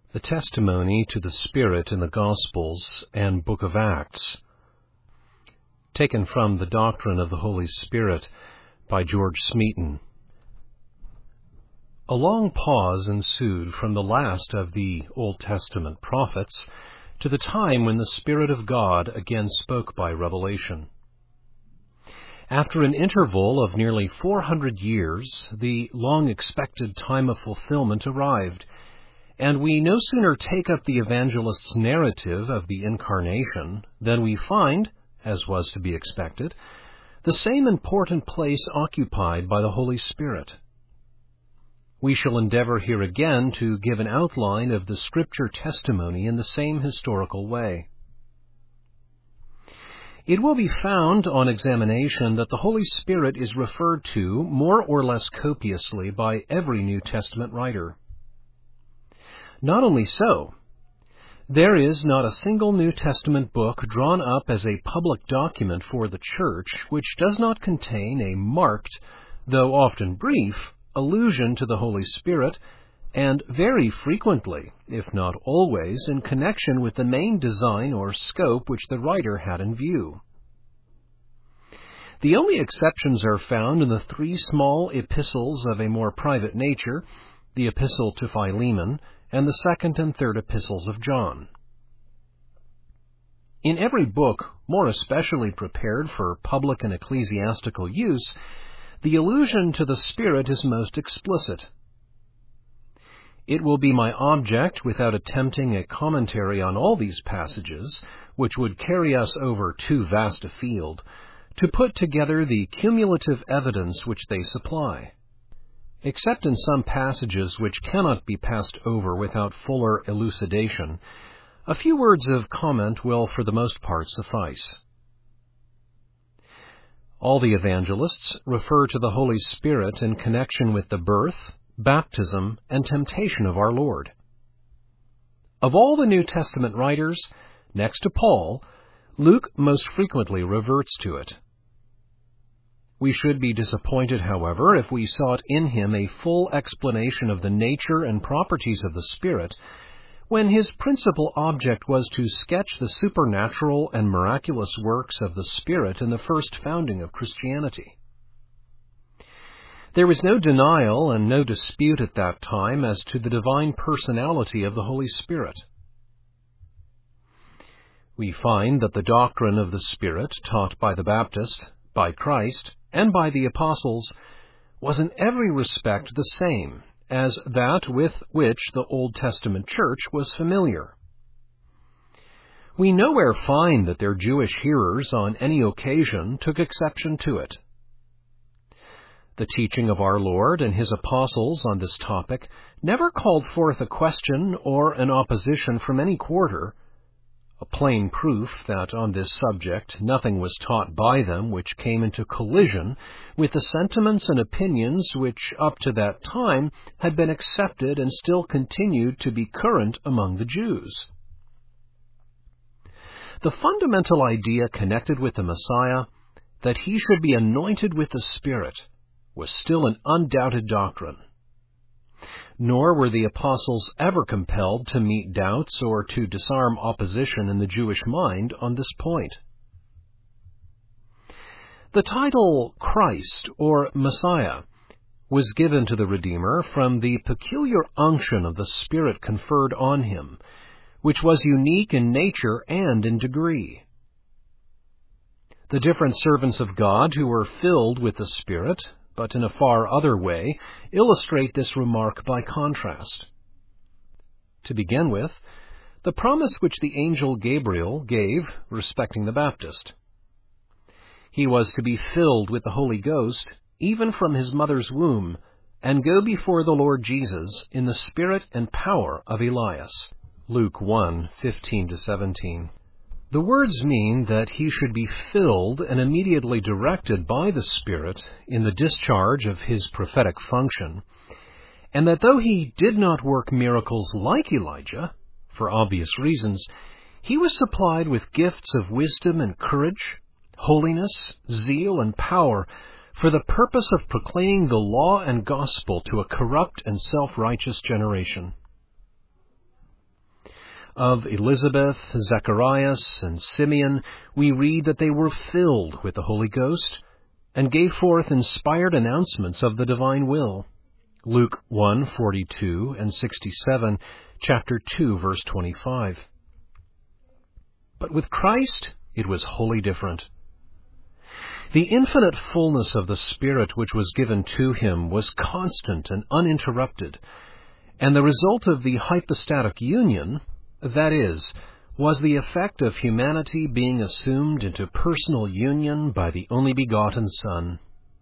The Testimony to the Spirit in the Gospels and Book of Acts. Taken from The Doctrine of the Holy Spirit by George Smeaton. A long pause ensued from the last of the Old Testament prophets to the time when the Spirit of God again spoke by revelation. After an interval of nearly 400 years, the long-expected time of fulfillment arrived, and we no sooner take up the evangelist's narrative of the Incarnation than we find, as was to be expected, the same important place occupied by the Holy Spirit. We shall endeavor here again to give an outline of the Scripture testimony in the same historical way. It will be found on examination that the Holy Spirit is referred to more or less copiously by every New Testament writer. Not only so, there is not a single New Testament book drawn up as a public document for the Church which does not contain a marked, though often brief, allusion to the Holy Spirit, and very frequently, if not always, in connection with the main design or scope which the writer had in view. The only exceptions are found in the three small epistles of a more private nature, the Epistle to Philemon, and the second and third epistles of John. In every book, more especially prepared for public and ecclesiastical use, the allusion to the Spirit is most explicit. It will be my object, without attempting a commentary on all these passages, which would carry us over too vast a field, to put together the cumulative evidence which they supply. Except in some passages which cannot be passed over without fuller elucidation, a few words of comment will for the most part suffice. All the evangelists refer to the Holy Spirit in connection with the birth, baptism, and temptation of our Lord. Of all the New Testament writers, next to Paul, Luke most frequently reverts to it. We should be disappointed, however, if we sought in him a full explanation of the nature and properties of the Spirit, when his principal object was to sketch the supernatural and miraculous works of the Spirit in the first founding of Christianity. There was no denial and no dispute at that time as to the divine personality of the Holy Spirit. We find that the doctrine of the Spirit taught by the Baptist, by Christ, and by the apostles was in every respect the same as that with which the Old Testament Church was familiar. We nowhere find that their Jewish hearers on any occasion took exception to it. The teaching of our Lord and his apostles on this topic never called forth a question or an opposition from any quarter, a plain proof that on this subject nothing was taught by them which came into collision with the sentiments and opinions which up to that time had been accepted and still continued to be current among the Jews. The fundamental idea connected with the Messiah, that he should be anointed with the Spirit, was still an undoubted doctrine. Nor were the apostles ever compelled to meet doubts or to disarm opposition in the Jewish mind on this point. The title Christ or Messiah was given to the Redeemer from the peculiar unction of the Spirit conferred on him, which was unique in nature and in degree. The different servants of God who were filled with the Spirit, but in a far other way, illustrate this remark by contrast. To begin with, the promise which the angel Gabriel gave respecting the Baptist. He was to be filled with the Holy Ghost, even from his mother's womb, and go before the Lord Jesus in the spirit and power of Elias. Luke 1:15-17. The words mean that he should be filled and immediately directed by the Spirit in the discharge of his prophetic function, and that though he did not work miracles like Elijah, for obvious reasons, he was supplied with gifts of wisdom and courage, holiness, zeal, and power for the purpose of proclaiming the law and gospel to a corrupt and self-righteous generation. Of Elizabeth, Zacharias, and Simeon, we read that they were filled with the Holy Ghost and gave forth inspired announcements of the divine will. Luke 1:42 and 67, chapter 2, verse 25. But with Christ, it was wholly different. The infinite fullness of the Spirit which was given to him was constant and uninterrupted, and the result of the hypostatic union, that is, was the effect of humanity being assumed into personal union by the only begotten Son.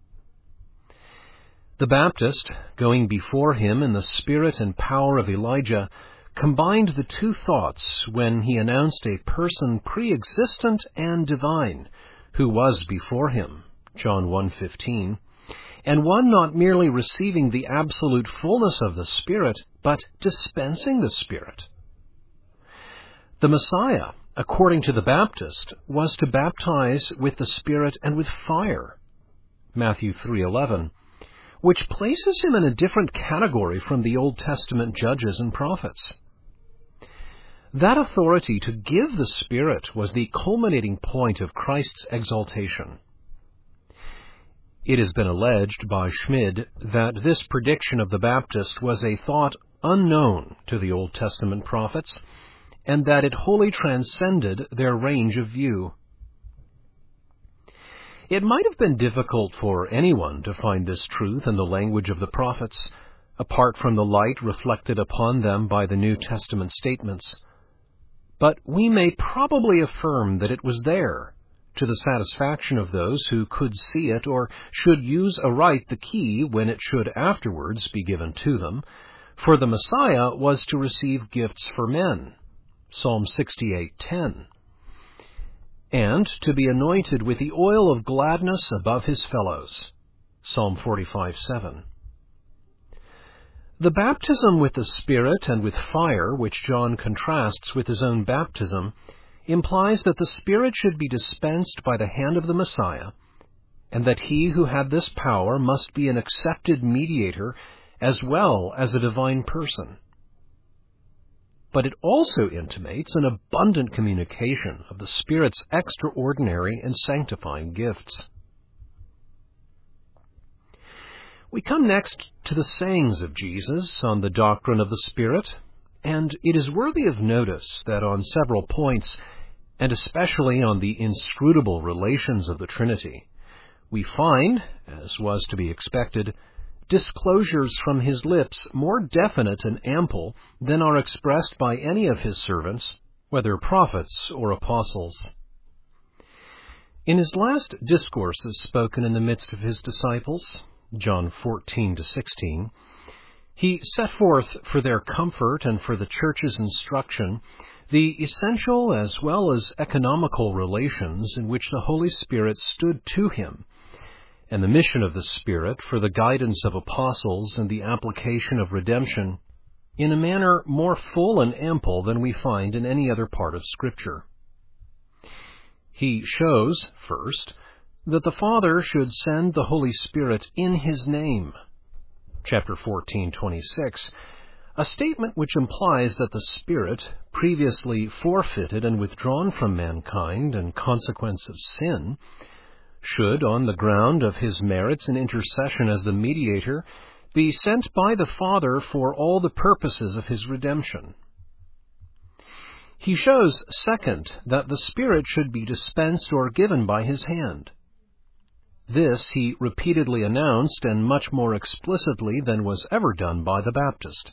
The Baptist, going before him in the spirit and power of Elijah, combined the two thoughts when he announced a person pre-existent and divine, who was before him, John 1:15, and one not merely receiving the absolute fullness of the Spirit, but dispensing the Spirit. The Messiah, according to the Baptist, was to baptize with the Spirit and with fire, Matthew 3:11, which places him in a different category from the Old Testament judges and prophets. That authority to give the Spirit was the culminating point of Christ's exaltation. It has been alleged by Schmid that this prediction of the Baptist was a thought unknown to the Old Testament prophets, and that it wholly transcended their range of view. It might have been difficult for anyone to find this truth in the language of the prophets, apart from the light reflected upon them by the New Testament statements. But we may probably affirm that it was there, to the satisfaction of those who could see it or should use aright the key when it should afterwards be given to them, for the Messiah was to receive gifts for men, Psalm 68:10, and to be anointed with the oil of gladness above his fellows, Psalm 45:7. The baptism with the Spirit and with fire, which John contrasts with his own baptism, implies that the Spirit should be dispensed by the hand of the Messiah, and that he who had this power must be an accepted mediator as well as a divine person. But it also intimates an abundant communication of the Spirit's extraordinary and sanctifying gifts. We come next to the sayings of Jesus on the doctrine of the Spirit, and it is worthy of notice that on several points, and especially on the inscrutable relations of the Trinity, we find, as was to be expected, disclosures from his lips more definite and ample than are expressed by any of his servants, whether prophets or apostles. In his last discourses spoken in the midst of his disciples, John 14-16, he set forth for their comfort and for the church's instruction the essential as well as economical relations in which the Holy Spirit stood to him, and the mission of the Spirit for the guidance of apostles and the application of redemption in a manner more full and ample than we find in any other part of Scripture. He shows, first, that the Father should send the Holy Spirit in his name, chapter 14:26, a statement which implies that the Spirit, previously forfeited and withdrawn from mankind in consequence of sin, should, on the ground of his merits and intercession as the mediator, be sent by the Father for all the purposes of his redemption. He shows, second, that the Spirit should be dispensed or given by his hand. This he repeatedly announced, and much more explicitly than was ever done by the Baptist.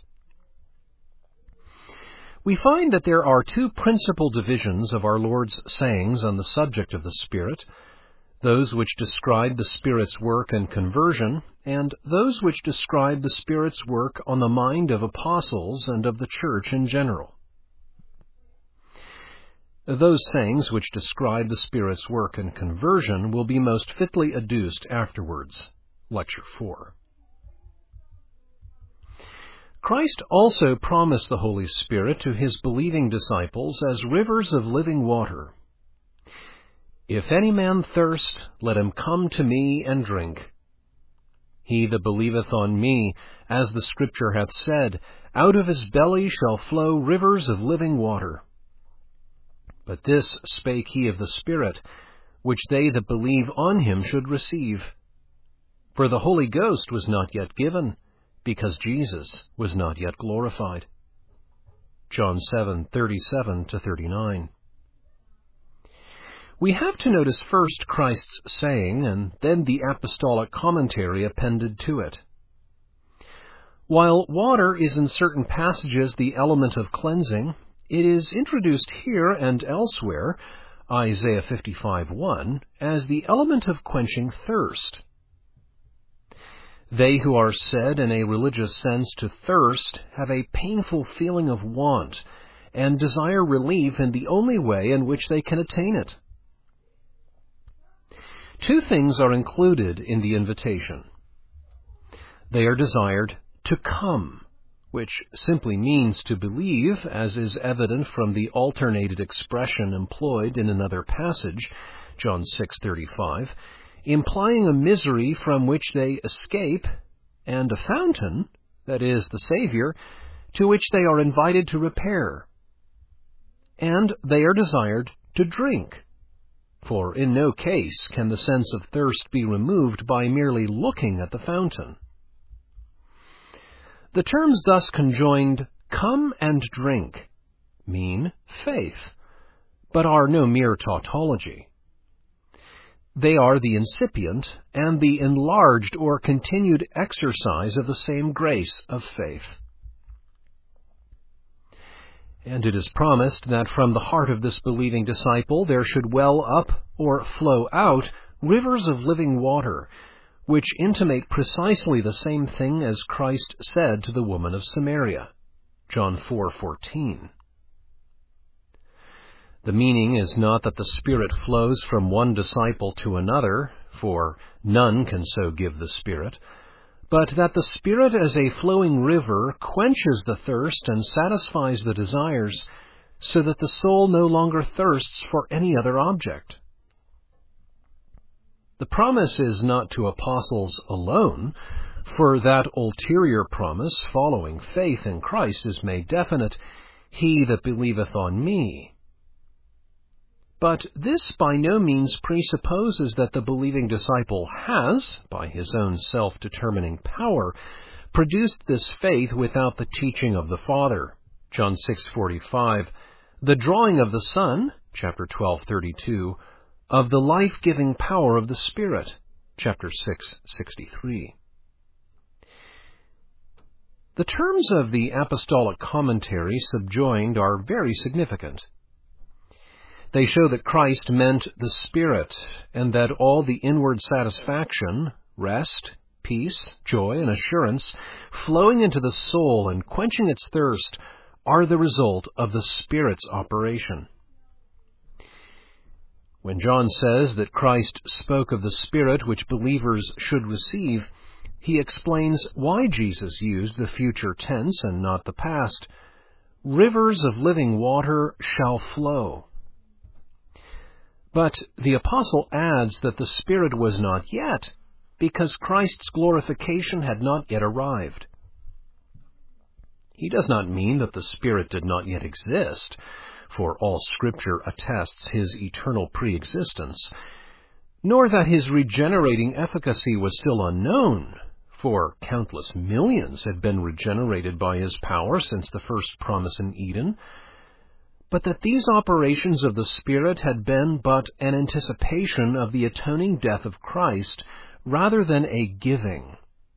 We find that there are two principal divisions of our Lord's sayings on the subject of the Spirit, those which describe the Spirit's work and conversion, and those which describe the Spirit's work on the mind of apostles and of the church in general. Those sayings which describe the Spirit's work and conversion will be most fitly adduced afterwards. Lecture 4. Christ also promised the Holy Spirit to his believing disciples as rivers of living water. If any man thirst, let him come to me and drink. He that believeth on me, as the Scripture hath said, Out of his belly shall flow rivers of living water. But this spake he of the Spirit, which they that believe on him should receive. For the Holy Ghost was not yet given, because Jesus was not yet glorified. John 7:37-39. We have to notice first Christ's saying, and then the apostolic commentary appended to it. While water is in certain passages the element of cleansing, it is introduced here and elsewhere, Isaiah 55:1, as the element of quenching thirst. They who are said in a religious sense to thirst have a painful feeling of want and desire relief in the only way in which they can attain it. Two things are included in the invitation. They are desired to come, which simply means to believe, as is evident from the alternated expression employed in another passage, John 6:35, implying a misery from which they escape, and a fountain, that is, the Savior, to which they are invited to repair. And they are desired to drink, for in no case can the sense of thirst be removed by merely looking at the fountain. The terms thus conjoined, come and drink, mean faith, but are no mere tautology. They are the incipient and the enlarged or continued exercise of the same grace of faith. And it is promised that from the heart of this believing disciple there should well up or flow out rivers of living water, which intimate precisely the same thing as Christ said to the woman of Samaria, John 4:14. The meaning is not that the Spirit flows from one disciple to another, for none can so give the Spirit, but that the Spirit as a flowing river quenches the thirst and satisfies the desires, so that the soul no longer thirsts for any other object. The promise is not to apostles alone, for that ulterior promise following faith in Christ is made definite, he that believeth on me. But this by no means presupposes that the believing disciple has, by his own self-determining power, produced this faith without the teaching of the Father, John 6:45, the drawing of the Son, chapter 12:32, of the life-giving power of the Spirit, chapter 6:63. The terms of the apostolic commentary subjoined are very significant. They show that Christ meant the Spirit, and that all the inward satisfaction, rest, peace, joy, and assurance flowing into the soul and quenching its thirst are the result of the Spirit's operation. When John says that Christ spoke of the Spirit which believers should receive, he explains why Jesus used the future tense and not the past. Rivers of living water shall flow. But the apostle adds that the Spirit was not yet, because Christ's glorification had not yet arrived. He does not mean that the Spirit did not yet exist, for all Scripture attests his eternal pre-existence, nor that his regenerating efficacy was still unknown, for countless millions had been regenerated by his power since the first promise in Eden, but that these operations of the Spirit had been but an anticipation of the atoning death of Christ, rather than a giving.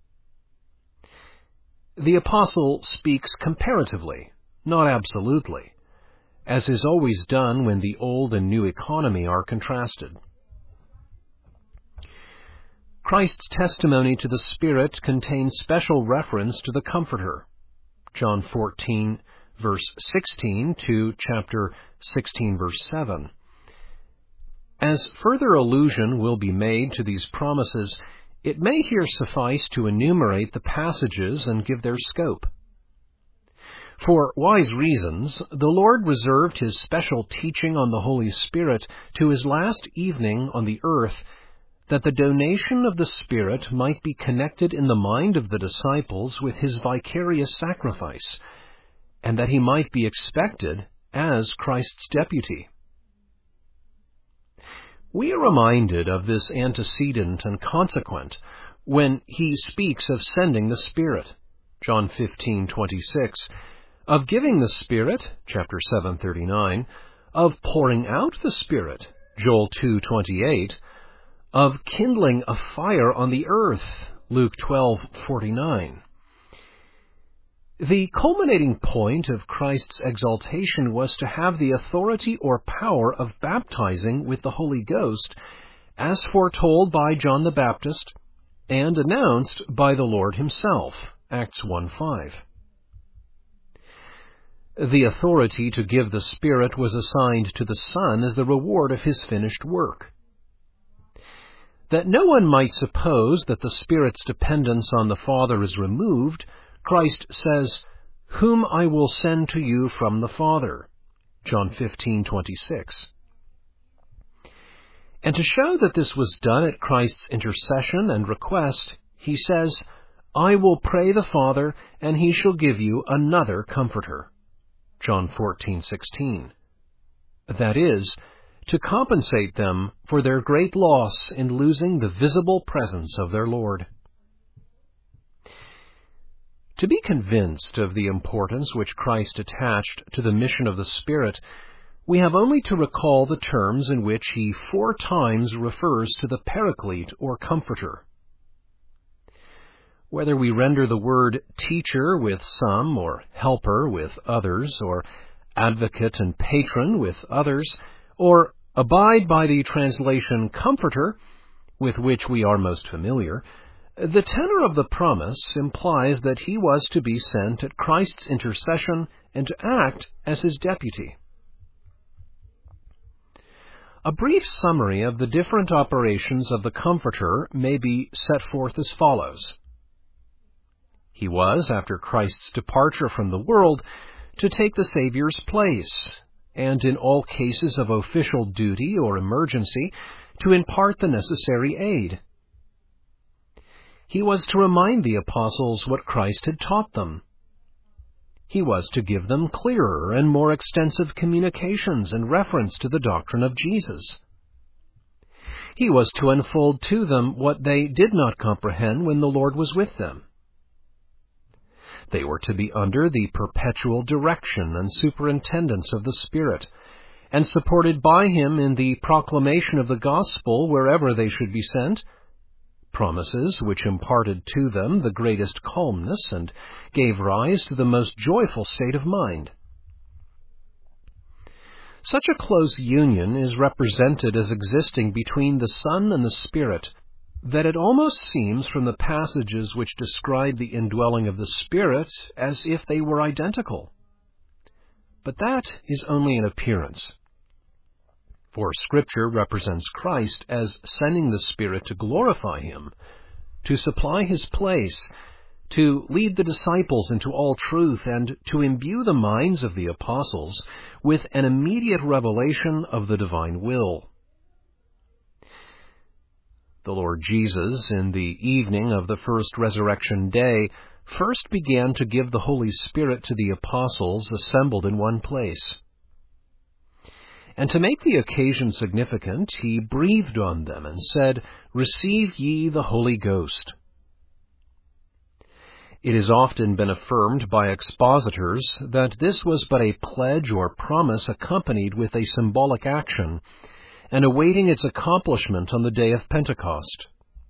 The apostle speaks comparatively, not absolutely, as is always done when the old and new economy are contrasted. Christ's testimony to the Spirit contains special reference to the Comforter, John 14, verse 16 to chapter 16, verse 7. As further allusion will be made to these promises, it may here suffice to enumerate the passages and give their scope. For wise reasons, the Lord reserved his special teaching on the Holy Spirit to his last evening on the earth, that the donation of the Spirit might be connected in the mind of the disciples with his vicarious sacrifice, and that he might be expected as Christ's deputy. We are reminded of this antecedent and consequent when he speaks of sending the Spirit, John 15:26, of giving the Spirit, chapter 7:39, of pouring out the Spirit, Joel 2:28, of kindling a fire on the earth, Luke 12:49. The culminating point of Christ's exaltation was to have the authority or power of baptizing with the Holy Ghost, as foretold by John the Baptist and announced by the Lord himself, Acts 1:5. The authority to give the Spirit was assigned to the Son as the reward of his finished work. That no one might suppose that the Spirit's dependence on the Father is removed, Christ says, "Whom I will send to you from the Father," John 15:26. And to show that this was done at Christ's intercession and request, he says, "I will pray the Father, and he shall give you another Comforter," John 14:16. That is, to compensate them for their great loss in losing the visible presence of their Lord. To be convinced of the importance which Christ attached to the mission of the Spirit, we have only to recall the terms in which he 4 times refers to the Paraclete or Comforter. Whether we render the word teacher with some, or helper with others, or advocate and patron with others, or abide by the translation comforter, with which we are most familiar, the tenor of the promise implies that he was to be sent at Christ's intercession and to act as his deputy. A brief summary of the different operations of the Comforter may be set forth as follows. He was, after Christ's departure from the world, to take the Savior's place, and in all cases of official duty or emergency, to impart the necessary aid. He was to remind the apostles what Christ had taught them. He was to give them clearer and more extensive communications in reference to the doctrine of Jesus. He was to unfold to them what they did not comprehend when the Lord was with them. They were to be under the perpetual direction and superintendence of the Spirit, and supported by him in the proclamation of the gospel wherever they should be sent, promises which imparted to them the greatest calmness and gave rise to the most joyful state of mind. Such a close union is represented as existing between the Son and the Spirit, that it almost seems from the passages which describe the indwelling of the Spirit as if they were identical. But that is only an appearance. For Scripture represents Christ as sending the Spirit to glorify him, to supply his place, to lead the disciples into all truth, and to imbue the minds of the apostles with an immediate revelation of the divine will. The Lord Jesus, in the evening of the first resurrection day, first began to give the Holy Spirit to the apostles assembled in one place. And to make the occasion significant, he breathed on them and said, "Receive ye the Holy Ghost." It has often been affirmed by expositors that this was but a pledge or promise accompanied with a symbolic action, and awaiting its accomplishment on the day of Pentecost.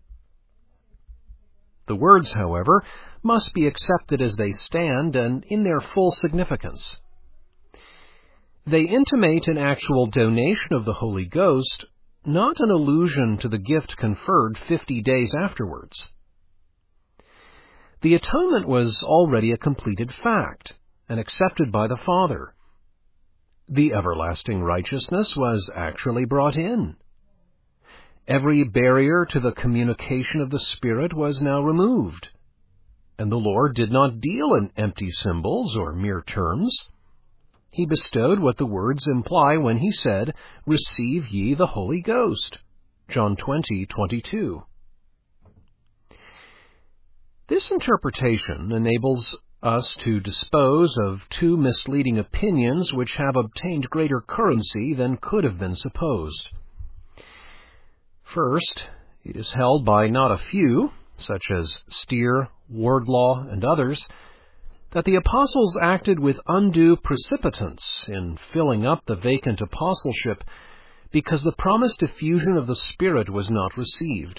The words, however, must be accepted as they stand and in their full significance. They intimate an actual donation of the Holy Ghost, not an allusion to the gift conferred 50 days afterwards. The atonement was already a completed fact, and accepted by the Father. The everlasting righteousness was actually brought in. Every barrier to the communication of the Spirit was now removed, and the Lord did not deal in empty symbols or mere terms. He bestowed what the words imply when he said, "Receive ye the Holy Ghost," John 20:22. This interpretation enables us to dispose of two misleading opinions which have obtained greater currency than could have been supposed. First, it is held by not a few, such as Steer, Wardlaw, and others, that the apostles acted with undue precipitance in filling up the vacant apostleship because the promised effusion of the Spirit was not received.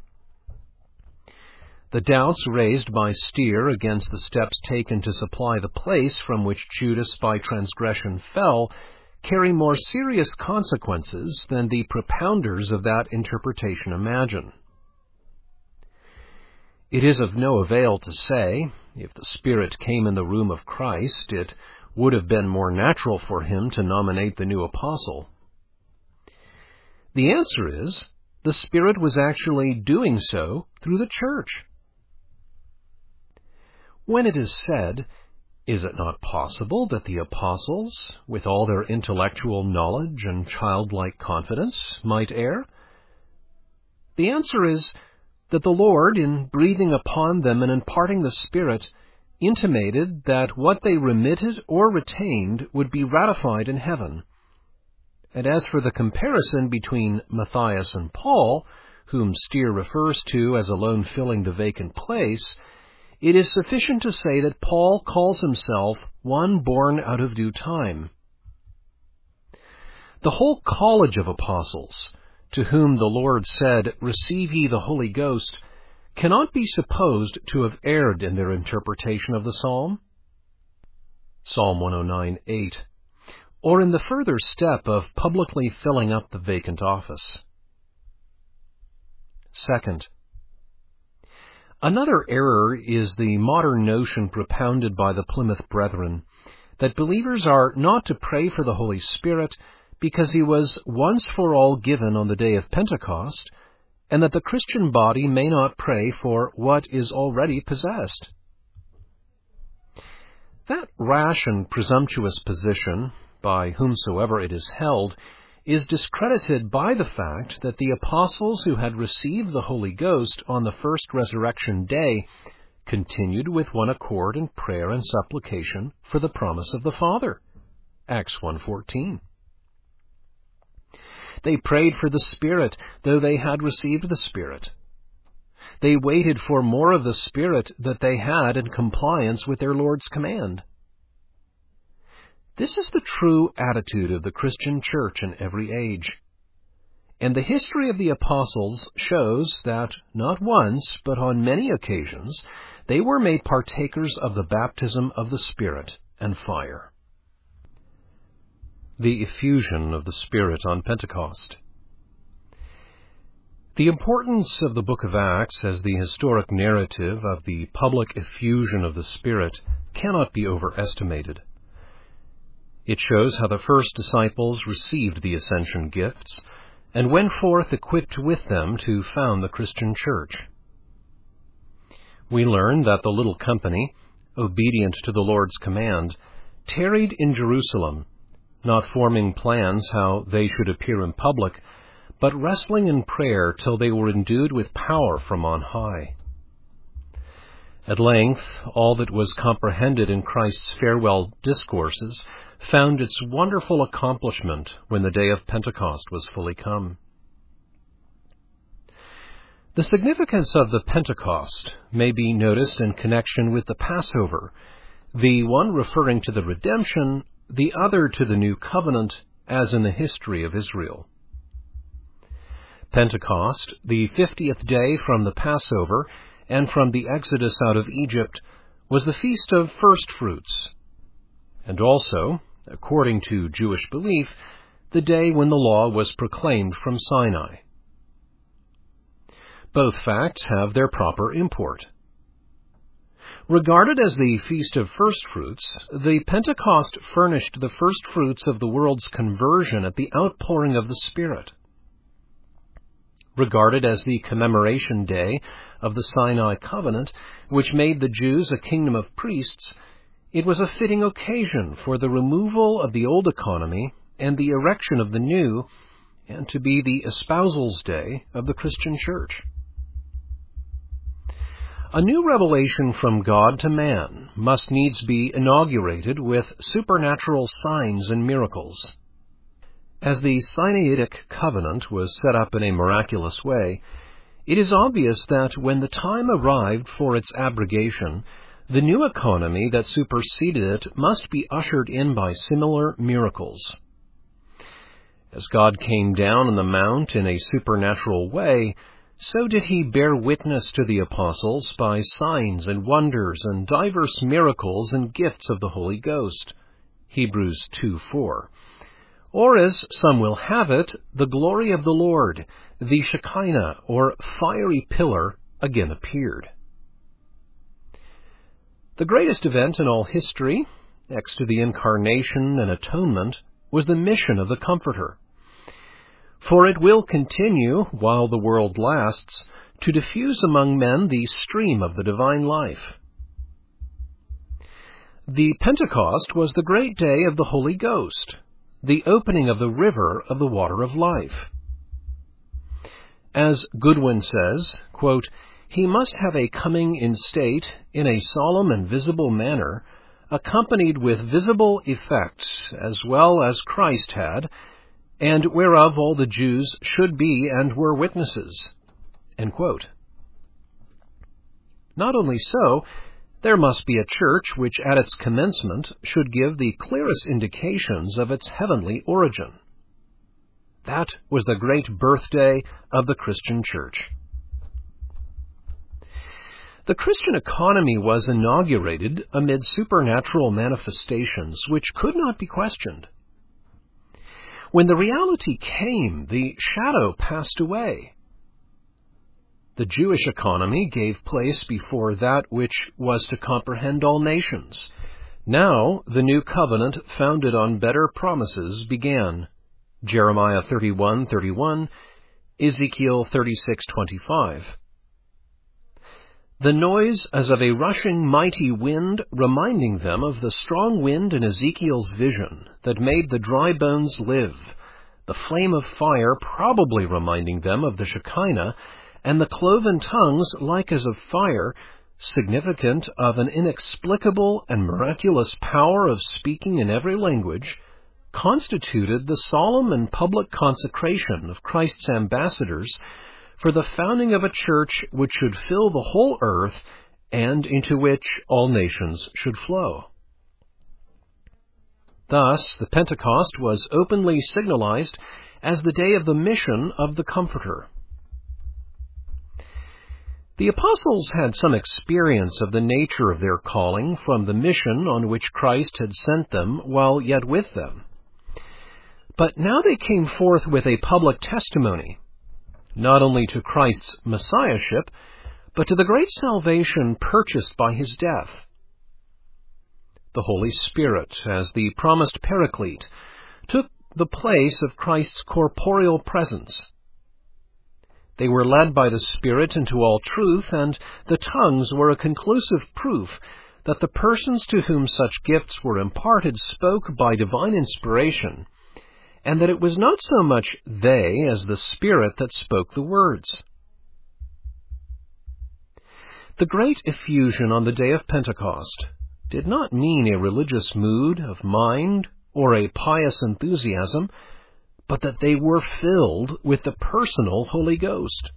The doubts raised by Steer against the steps taken to supply the place from which Judas by transgression fell carry more serious consequences than the propounders of that interpretation imagine. It is of no avail to say, if the Spirit came in the room of Christ, it would have been more natural for him to nominate the new apostle. The answer is, the Spirit was actually doing so through the church. When it is said, is it not possible that the apostles, with all their intellectual knowledge and childlike confidence, might err? The answer is that the Lord, in breathing upon them and imparting the Spirit, intimated that what they remitted or retained would be ratified in heaven. And as for the comparison between Matthias and Paul, whom Steer refers to as alone filling the vacant place, it is sufficient to say that Paul calls himself one born out of due time. The whole college of apostles, to whom the Lord said, "Receive ye the Holy Ghost," cannot be supposed to have erred in their interpretation of the psalm. Psalm 109:8, or in the further step of publicly filling up the vacant office. Second, another error is the modern notion propounded by the Plymouth Brethren that believers are not to pray for the Holy Spirit because he was once for all given on the day of Pentecost, and that the Christian body may not pray for what is already possessed. That rash and presumptuous position, by whomsoever it is held, is discredited by the fact that the apostles who had received the Holy Ghost on the first resurrection day continued with one accord in prayer and supplication for the promise of the Father. Acts 1:14. They prayed for the Spirit, though they had received the Spirit. They waited for more of the Spirit that they had in compliance with their Lord's command. This is the true attitude of the Christian church in every age. And the history of the apostles shows that not once, but on many occasions, they were made partakers of the baptism of the Spirit and fire. The effusion of the Spirit on Pentecost. The importance of the book of Acts as the historic narrative of the public effusion of the Spirit cannot be overestimated. It shows how the first disciples received the ascension gifts and went forth equipped with them to found the Christian church. We learn that the little company, obedient to the Lord's command, tarried in Jerusalem, not forming plans how they should appear in public, but wrestling in prayer till they were endued with power from on high. At length, all that was comprehended in Christ's farewell discourses found its wonderful accomplishment when the day of Pentecost was fully come. The significance of the Pentecost may be noticed in connection with the Passover, the one referring to the redemption, the other to the new covenant, as in the history of Israel. Pentecost, the 50th day from the Passover and from the Exodus out of Egypt, was the feast of first fruits, and also, according to Jewish belief, the day when the law was proclaimed from Sinai. Both facts have their proper import. Regarded as the Feast of First Fruits, the Pentecost furnished the first fruits of the world's conversion at the outpouring of the Spirit. Regarded as the commemoration day of the Sinai covenant, which made the Jews a kingdom of priests, it was a fitting occasion for the removal of the old economy and the erection of the new, and to be the espousals day of the Christian Church. A new revelation from God to man must needs be inaugurated with supernatural signs and miracles. As the Sinaitic covenant was set up in a miraculous way, it is obvious that when the time arrived for its abrogation, the new economy that superseded it must be ushered in by similar miracles. As God came down on the mount in a supernatural way, so did he bear witness to the apostles by signs and wonders and divers miracles and gifts of the Holy Ghost. Hebrews 2:4. Or as some will have it, the glory of the Lord, the Shekinah, or fiery pillar, again appeared. The greatest event in all history, next to the incarnation and atonement, was the mission of the Comforter. For it will continue, while the world lasts, to diffuse among men the stream of the divine life. The Pentecost was the great day of the Holy Ghost, the opening of the river of the water of life. As Goodwin says, quote, "He must have a coming in state, in a solemn and visible manner, accompanied with visible effects, as well as Christ had, and whereof all the Jews should be and were witnesses." End quote. Not only so, there must be a church which at its commencement should give the clearest indications of its heavenly origin. That was the great birthday of the Christian Church. The Christian economy was inaugurated amid supernatural manifestations which could not be questioned. When the reality came, the shadow passed away. The Jewish economy gave place before that which was to comprehend all nations. Now the new covenant, founded on better promises, began. Jeremiah 31:31, Ezekiel 36:25. The noise as of a rushing mighty wind, reminding them of the strong wind in Ezekiel's vision that made the dry bones live, the flame of fire probably reminding them of the Shekinah, and the cloven tongues like as of fire, significant of an inexplicable and miraculous power of speaking in every language, constituted the solemn and public consecration of Christ's ambassadors for the founding of a church which should fill the whole earth and into which all nations should flow. Thus, the Pentecost was openly signalized as the day of the mission of the Comforter. The apostles had some experience of the nature of their calling from the mission on which Christ had sent them while yet with them. But now they came forth with a public testimony, not only to Christ's Messiahship, but to the great salvation purchased by his death. The Holy Spirit, as the promised Paraclete, took the place of Christ's corporeal presence. They were led by the Spirit into all truth, and the tongues were a conclusive proof that the persons to whom such gifts were imparted spoke by divine inspiration, and that it was not so much they as the Spirit that spoke the words. The great effusion on the day of Pentecost did not mean a religious mood of mind or a pious enthusiasm, but that they were filled with the personal Holy Ghost.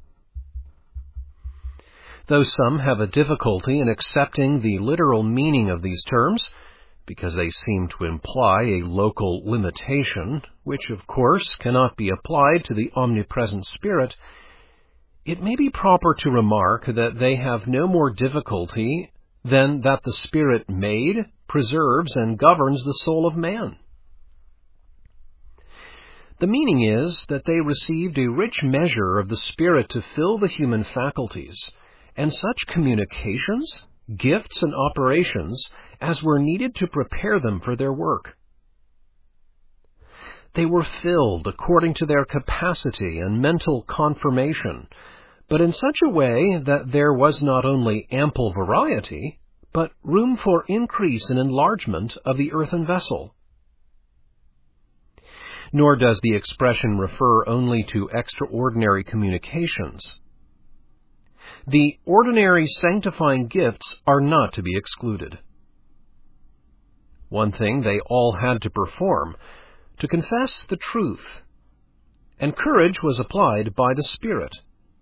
Though some have a difficulty in accepting the literal meaning of these terms, because they seem to imply a local limitation, which of course cannot be applied to the omnipresent Spirit, it may be proper to remark that they have no more difficulty than that the Spirit made, preserves, and governs the soul of man. The meaning is that they received a rich measure of the Spirit to fill the human faculties, and such communications, gifts, and operations as were needed to prepare them for their work. They were filled according to their capacity and mental confirmation, but in such a way that there was not only ample variety, but room for increase and enlargement of the earthen vessel. nor does the expression refer only to extraordinary communications. The ordinary sanctifying gifts are not to be excluded. One thing they all had to perform, to confess the truth, and courage was applied by the Spirit.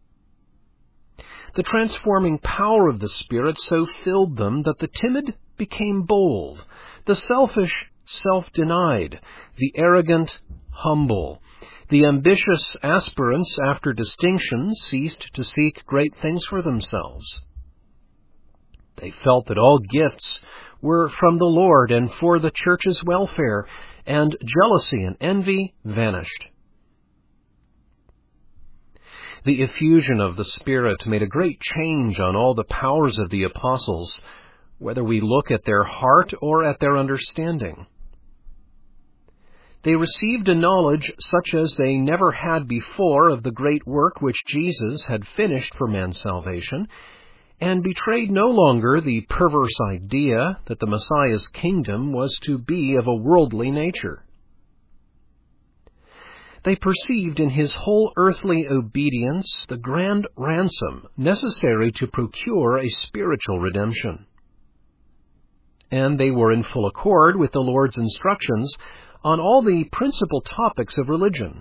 The transforming power of the Spirit so filled them that the timid became bold, the selfish self-denied, the arrogant humble, the ambitious aspirants after distinction ceased to seek great things for themselves. They felt that all gifts were from the Lord and for the church's welfare, and jealousy and envy vanished. The effusion of the Spirit made a great change on all the powers of the apostles, whether we look at their heart or at their understanding. They received a knowledge such as they never had before of the great work which Jesus had finished for man's salvation, and betrayed no longer the perverse idea that the Messiah's kingdom was to be of a worldly nature. They perceived in his whole earthly obedience the grand ransom necessary to procure a spiritual redemption. And they were in full accord with the Lord's instructions on all the principal topics of religion.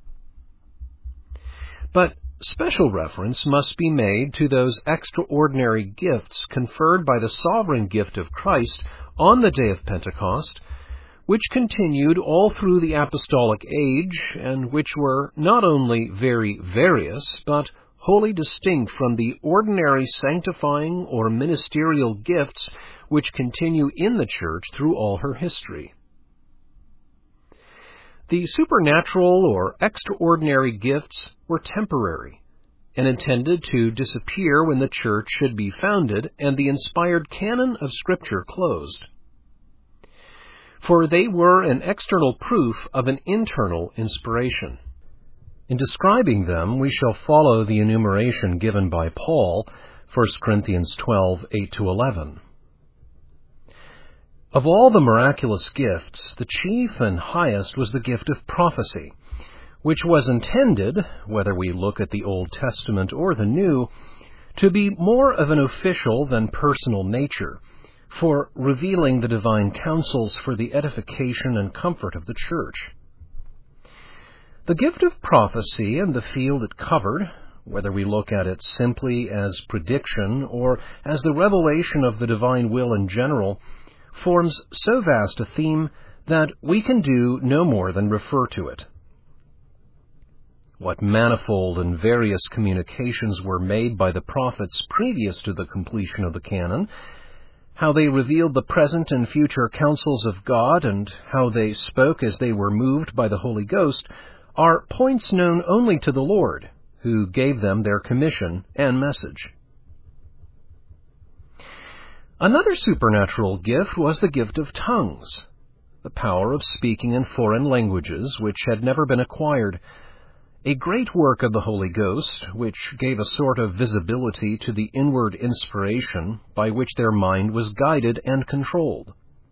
But special reference must be made to those extraordinary gifts conferred by the sovereign gift of Christ on the day of Pentecost, which continued all through the apostolic age, and which were not only very various, but wholly distinct from the ordinary sanctifying or ministerial gifts which continue in the Church through all her history. The supernatural or extraordinary gifts were temporary and intended to disappear when the Church should be founded and the inspired canon of Scripture closed. For they were an external proof of an internal inspiration. In describing them, we shall follow the enumeration given by Paul, 1 Corinthians 12, 8-11. Of all the miraculous gifts, the chief and highest was the gift of prophecy, which was intended, whether we look at the Old Testament or the New, to be more of an official than personal nature, for revealing the divine counsels for the edification and comfort of the church. The gift of prophecy and the field it covered, whether we look at it simply as prediction or as the revelation of the divine will in general, forms so vast a theme that we can do no more than refer to it. What manifold and various communications were made by the prophets previous to the completion of the canon, how they revealed the present and future counsels of God, and how they spoke as they were moved by the Holy Ghost, are points known only to the Lord, who gave them their commission and message. Another supernatural gift was the gift of tongues, the power of speaking in foreign languages which had never been acquired, a great work of the Holy Ghost, which gave a sort of visibility to the inward inspiration by which their mind was guided and controlled.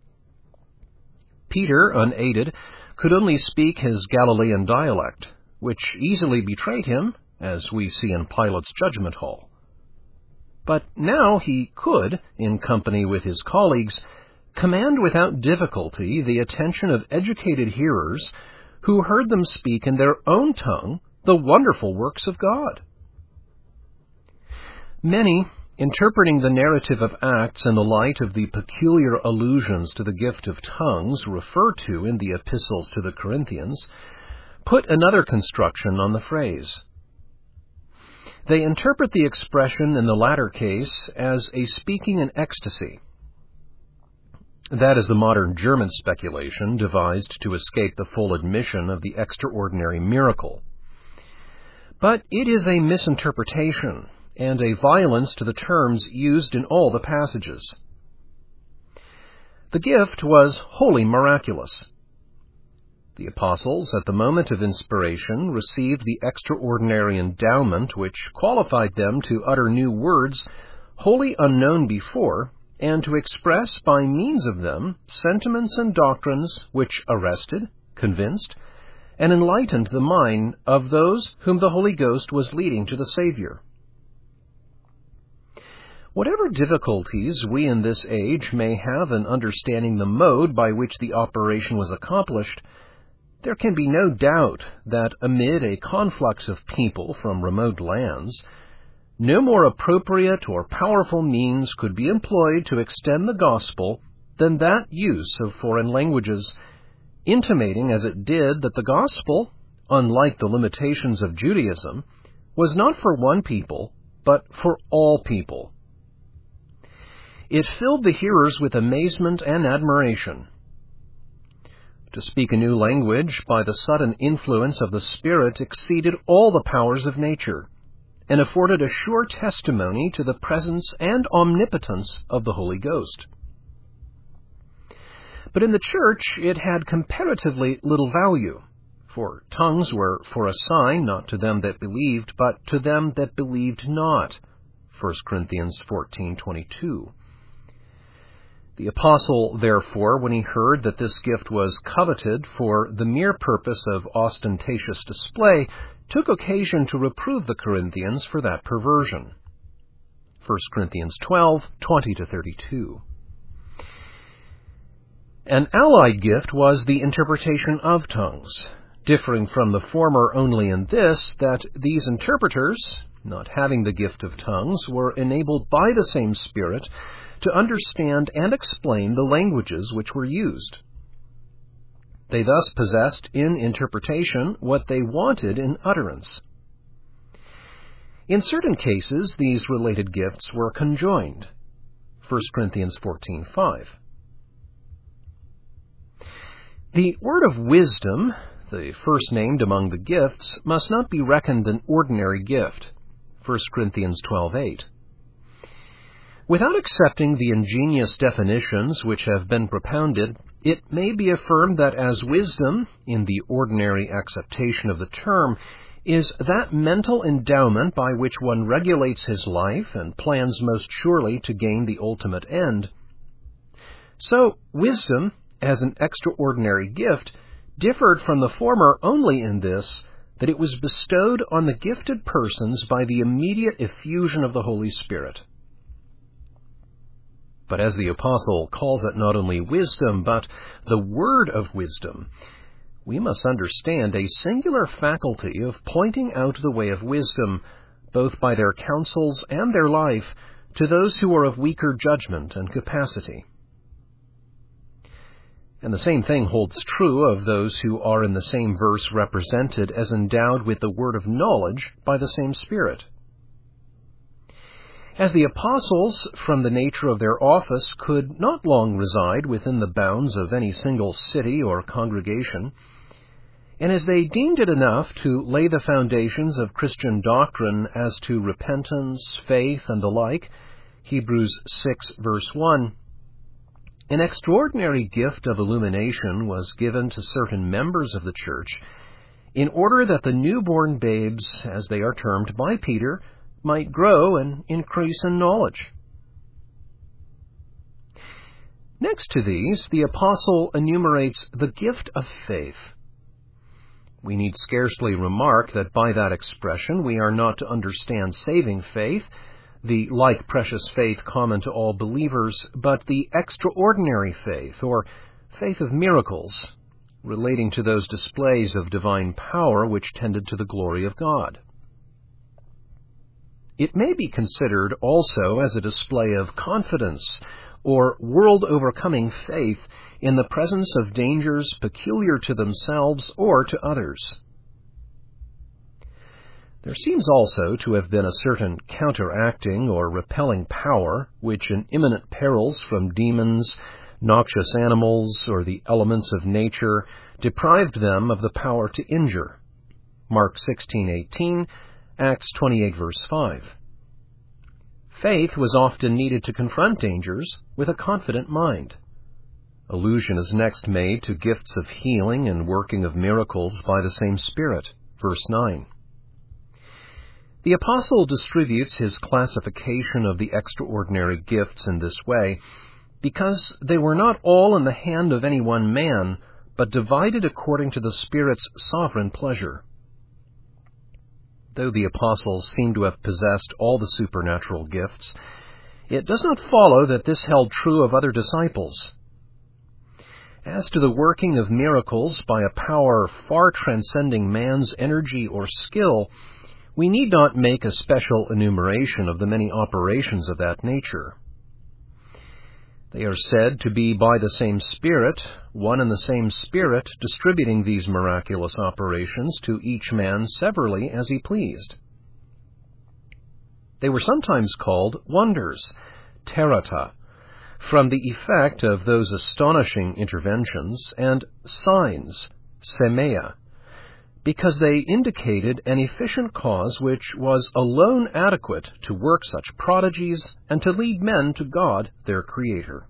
Peter, unaided, could only speak his Galilean dialect, which easily betrayed him, as we see in Pilate's judgment hall. But now he could, in company with his colleagues, command without difficulty the attention of educated hearers who heard them speak in their own tongue the wonderful works of God. Many, interpreting the narrative of Acts in the light of the peculiar allusions to the gift of tongues referred to in the epistles to the Corinthians, put another construction on the phrase. They interpret the expression in the latter case as a speaking in ecstasy. That is the modern German speculation devised to escape the full admission of the extraordinary miracle. But it is a misinterpretation and a violence to the terms used in all the passages. The gift was wholly miraculous. The apostles, at the moment of inspiration, received the extraordinary endowment which qualified them to utter new words wholly unknown before, and to express by means of them sentiments and doctrines which arrested, convinced, and enlightened the mind of those whom the Holy Ghost was leading to the Savior. Whatever difficulties we in this age may have in understanding the mode by which the operation was accomplished, there can be no doubt that amid a conflux of people from remote lands, no more appropriate or powerful means could be employed to extend the gospel than that use of foreign languages, intimating as it did that the gospel, unlike the limitations of Judaism, was not for one people, but for all people. It filled the hearers with amazement and admiration. To speak a new language by the sudden influence of the Spirit exceeded all the powers of nature, and afforded a sure testimony to the presence and omnipotence of the Holy Ghost. But in the church it had comparatively little value, for tongues were for a sign not to them that believed, but to them that believed not. 1 Corinthians 14:22. The apostle, therefore, when he heard that this gift was coveted for the mere purpose of ostentatious display, took occasion to reprove the Corinthians for that perversion. 1 Corinthians 12:20-32. An allied gift was the interpretation of tongues, differing from the former only in this, that these interpreters, not having the gift of tongues, were enabled by the same Spirit to understand and explain the languages which were used. They thus possessed in interpretation what they wanted in utterance. In certain cases, these related gifts were conjoined. 1 Corinthians 14:5. The word of wisdom, the first named among the gifts, must not be reckoned an ordinary gift. 1 Corinthians 12:8. Without accepting the ingenious definitions which have been propounded, it may be affirmed that as wisdom, in the ordinary acceptation of the term, is that mental endowment by which one regulates his life and plans most surely to gain the ultimate end, so wisdom, as an extraordinary gift, differed from the former only in this, that it was bestowed on the gifted persons by the immediate effusion of the Holy Spirit. But as the apostle calls it not only wisdom, but the word of wisdom, we must understand a singular faculty of pointing out the way of wisdom, both by their counsels and their life, to those who are of weaker judgment and capacity. And the same thing holds true of those who are in the same verse represented as endowed with the word of knowledge by the same Spirit. As the apostles, from the nature of their office, could not long reside within the bounds of any single city or congregation, and as they deemed it enough to lay the foundations of Christian doctrine as to repentance, faith, and the like, Hebrews 6, verse 1, an extraordinary gift of illumination was given to certain members of the church, in order that the newborn babes, as they are termed by Peter, might grow and increase in knowledge. Next to these, the apostle enumerates the gift of faith. We need scarcely remark that by that expression we are not to understand saving faith, the like precious faith common to all believers, but the extraordinary faith, or faith of miracles, relating to those displays of divine power which tended to the glory of God. It may be considered also as a display of confidence or world-overcoming faith in the presence of dangers peculiar to themselves or to others. There seems also to have been a certain counteracting or repelling power which in imminent perils from demons, noxious animals, or the elements of nature deprived them of the power to injure. Mark 16:18, Acts 28, verse 5. Faith was often needed to confront dangers with a confident mind. Allusion is next made to gifts of healing and working of miracles by the same Spirit, verse 9. The apostle distributes his classification of the extraordinary gifts in this way, because they were not all in the hand of any one man, but divided according to the Spirit's sovereign pleasure. Though the apostles seem to have possessed all the supernatural gifts, it does not follow that this held true of other disciples. As to the working of miracles by a power far transcending man's energy or skill, we need not make a special enumeration of the many operations of that nature. They are said to be by the same Spirit, one and the same Spirit, distributing these miraculous operations to each man severally as he pleased. They were sometimes called wonders, terata, from the effect of those astonishing interventions, and signs, semea, because they indicated an efficient cause which was alone adequate to work such prodigies and to lead men to God, their Creator.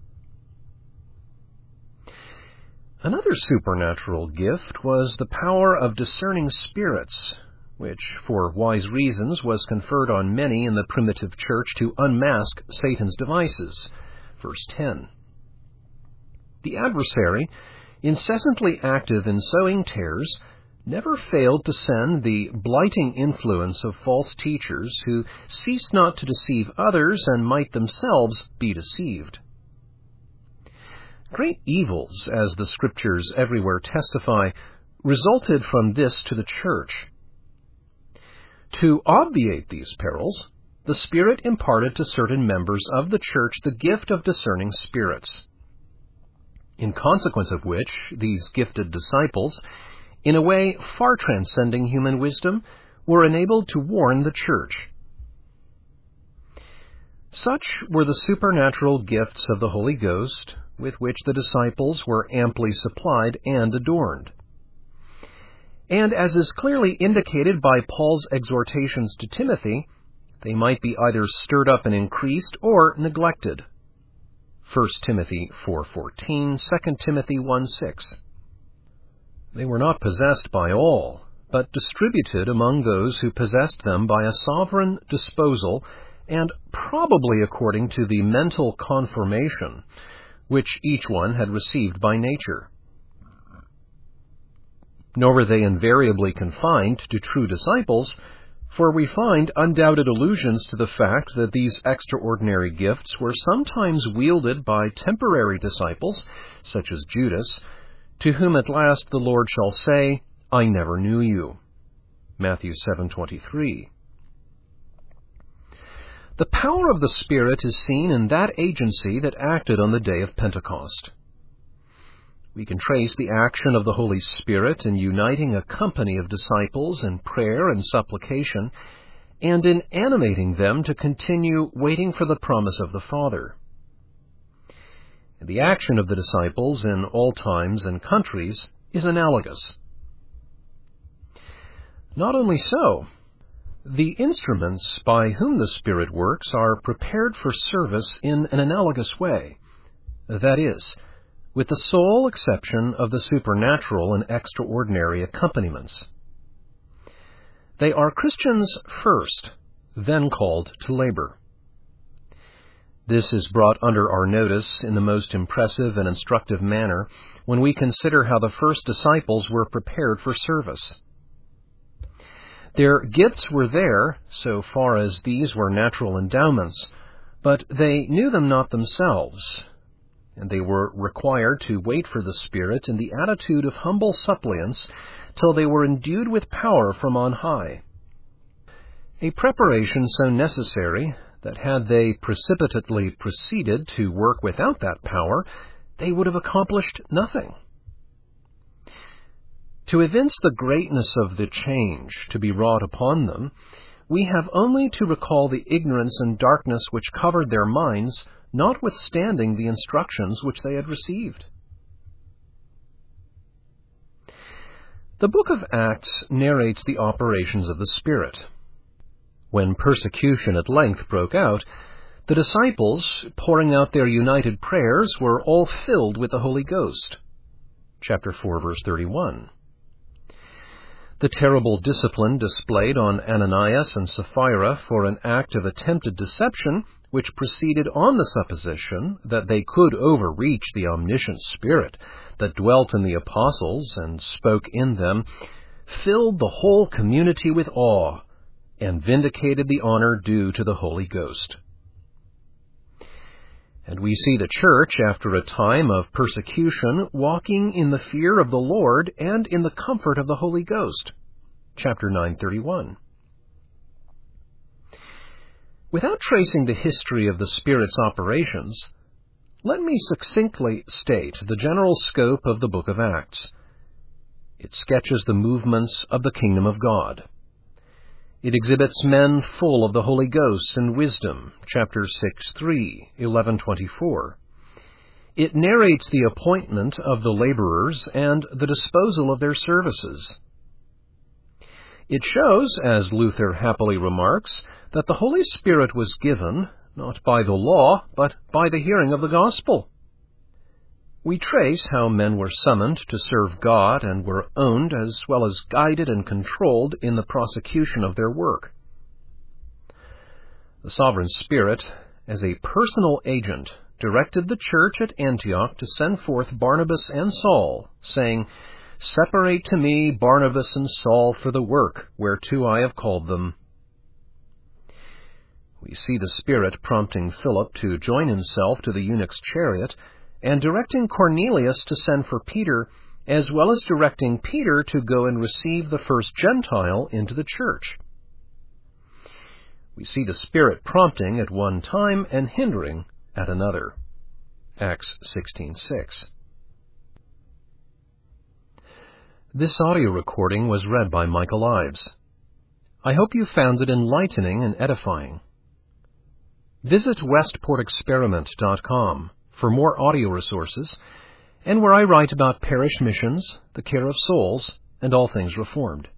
Another supernatural gift was the power of discerning spirits, which, for wise reasons, was conferred on many in the primitive church to unmask Satan's devices. Verse 10. The adversary, incessantly active in sowing tares, never failed to send the blighting influence of false teachers who ceased not to deceive others and might themselves be deceived. Great evils, as the Scriptures everywhere testify, resulted from this to the church. To obviate these perils, the Spirit imparted to certain members of the church the gift of discerning spirits, in consequence of which these gifted disciples, in a way far transcending human wisdom, were enabled to warn the church. Such were the supernatural gifts of the Holy Ghost, with which the disciples were amply supplied and adorned. And as is clearly indicated by Paul's exhortations to Timothy, they might be either stirred up and increased or neglected. 1 Timothy 4:14, 2 Timothy 1:6. They were not possessed by all, but distributed among those who possessed them by a sovereign disposal, and probably according to the mental conformation which each one had received by nature. Nor were they invariably confined to true disciples, for we find undoubted allusions to the fact that these extraordinary gifts were sometimes wielded by temporary disciples, such as Judas, to whom at last the Lord shall say, "I never knew you." Matthew 7:23. The power of the Spirit is seen in that agency that acted on the day of Pentecost. We can trace the action of the Holy Spirit in uniting a company of disciples in prayer and supplication, and in animating them to continue waiting for the promise of the Father. The action of the disciples in all times and countries is analogous. Not only so, the instruments by whom the Spirit works are prepared for service in an analogous way, that is, with the sole exception of the supernatural and extraordinary accompaniments. They are Christians first, then called to labor. This is brought under our notice in the most impressive and instructive manner when we consider how the first disciples were prepared for service. Their gifts were there, so far as these were natural endowments, but they knew them not themselves, and they were required to wait for the Spirit in the attitude of humble suppliants till they were endued with power from on high. A preparation so necessary that had they precipitately proceeded to work without that power, they would have accomplished nothing. To evince the greatness of the change to be wrought upon them, we have only to recall the ignorance and darkness which covered their minds, notwithstanding the instructions which they had received. The book of Acts narrates the operations of the Spirit. When persecution at length broke out, the disciples, pouring out their united prayers, were all filled with the Holy Ghost. Chapter 4, verse 31. The terrible discipline displayed on Ananias and Sapphira for an act of attempted deception which proceeded on the supposition that they could overreach the omniscient Spirit that dwelt in the apostles and spoke in them, filled the whole community with awe and vindicated the honor due to the Holy Ghost. And we see the church, after a time of persecution, walking in the fear of the Lord and in the comfort of the Holy Ghost. Chapter 9:31. Without tracing the history of the Spirit's operations, let me succinctly state the general scope of the book of Acts. It sketches the movements of the kingdom of God. It exhibits men full of the Holy Ghost and wisdom, chapter 6:3, 11:24. It narrates the appointment of the laborers and the disposal of their services. It shows, as Luther happily remarks, that the Holy Spirit was given, not by the law, but by the hearing of the gospel. We trace how men were summoned to serve God and were owned as well as guided and controlled in the prosecution of their work. The sovereign Spirit, as a personal agent, directed the church at Antioch to send forth Barnabas and Saul, saying, "Separate to me Barnabas and Saul for the work whereto I have called them." We see the Spirit prompting Philip to join himself to the eunuch's chariot, and directing Cornelius to send for Peter, as well as directing Peter to go and receive the first Gentile into the church. We see the Spirit prompting at one time and hindering at another. Acts 16:6. This audio recording was read by Michael Ives. I hope you found it enlightening and edifying. Visit westportexperiment.com for more audio resources, and where I write about parish missions, the care of souls, and all things Reformed.